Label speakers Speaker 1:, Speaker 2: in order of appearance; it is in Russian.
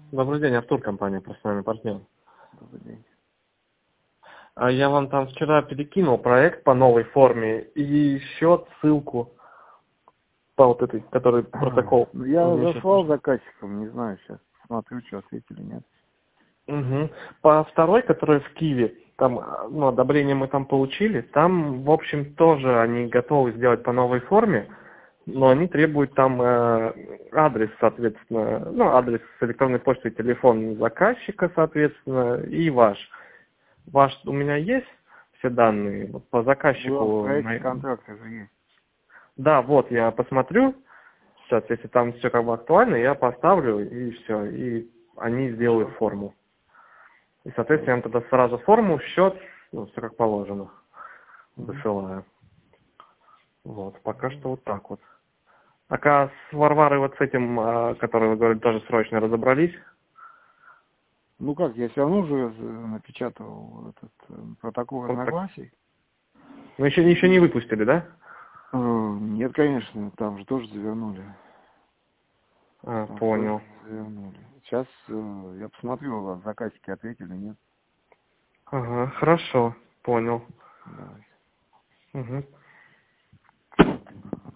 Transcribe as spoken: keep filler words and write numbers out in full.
Speaker 1: Добрый день, Артур, компания «Профессиональный партнер».
Speaker 2: Добрый день.
Speaker 1: А я вам там вчера перекинул проект по новой форме и счет, ссылку по вот этой, который протокол.
Speaker 2: Ну, я
Speaker 1: Мне сейчас
Speaker 2: заслал
Speaker 1: пришло.
Speaker 2: заказчикам, не знаю, сейчас смотрю, что ответили, нет.
Speaker 1: Угу. По второй, которая в Киеве, там, а, ну, одобрение мы там получили, там, в общем, тоже они готовы сделать по новой форме, но они требуют там э, адрес, соответственно, ну, адрес с электронной почты, телефон заказчика, соответственно, и ваш. Ваш у меня есть все данные вот по
Speaker 2: Ну, в
Speaker 1: заказчику.
Speaker 2: проекте
Speaker 1: на-
Speaker 2: контракта же есть.
Speaker 1: Да, вот я посмотрю сейчас, если там все как бы актуально, я поставлю и все, и они сделают форму. И, соответственно, я вам тогда сразу форму, счет, ну, все как положено,
Speaker 2: Мгм.
Speaker 1: высылаю. Вот, пока что вот так вот. А с Варварой вот с этим, а, который вы говорите, тоже срочно разобрались?
Speaker 2: Ну как, я все равно же э, напечатал этот э, протокол
Speaker 1: Вот так.
Speaker 2: разногласий.
Speaker 1: Ну, еще, еще не выпустили, да?
Speaker 2: Э, Нет, конечно, там же тоже завернули.
Speaker 1: А,
Speaker 2: Там же тоже
Speaker 1: понял.
Speaker 2: завернули. Сейчас э, я посмотрю, у вас заказчики ответили, нет.
Speaker 1: Ага, хорошо, понял.
Speaker 2: Давайте.
Speaker 1: Угу.